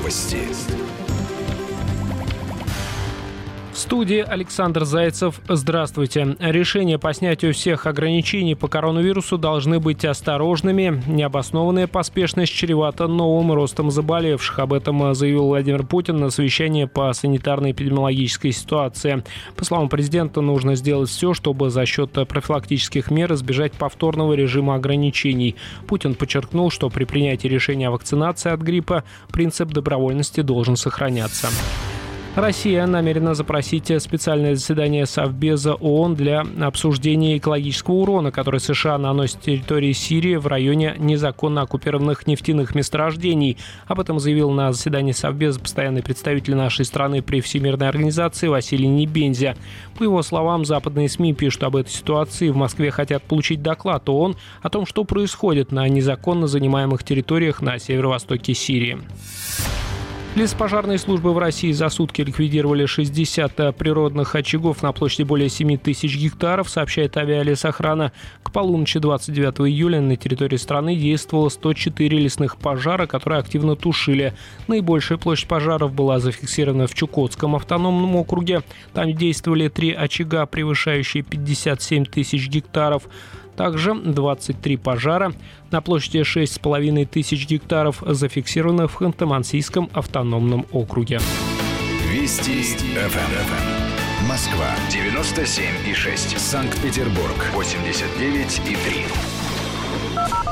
Новости. В студии Александр Зайцев. Здравствуйте. Решения по снятию всех ограничений по коронавирусу должны быть осторожными. Необоснованная поспешность чревата новым ростом заболевших. Об этом заявил Владимир Путин на совещании по санитарно-эпидемиологической ситуации. По словам президента, нужно сделать все, чтобы за счет профилактических мер избежать повторного режима ограничений. Путин подчеркнул, что при принятии решения о вакцинации от гриппа принцип добровольности должен сохраняться. Россия намерена запросить специальное заседание Совбеза ООН для обсуждения экологического урона, который США наносит территории Сирии в районе незаконно оккупированных нефтяных месторождений. Об этом заявил на заседании Совбеза постоянный представитель нашей страны при Всемирной организации Василий Небензя. По его словам, западные СМИ пишут об этой ситуации. В Москве хотят получить доклад ООН о том, что происходит на незаконно занимаемых территориях на северо-востоке Сирии. Лесопожарные службы в России за сутки ликвидировали 60 природных очагов на площади более 7 тысяч гектаров, сообщает авиалесохрана. К полуночи 29 июля на территории страны действовало 104 лесных пожара, которые активно тушили. Наибольшая площадь пожаров была зафиксирована в Чукотском автономном округе. Там действовали 3 очага, превышающие 57 тысяч гектаров. Также 23 пожара на площади 6,5 тысяч гектаров зафиксированы в Ханты-Мансийском автономном округе. Вести ФМ. Москва 97,6. Санкт-Петербург 89,3.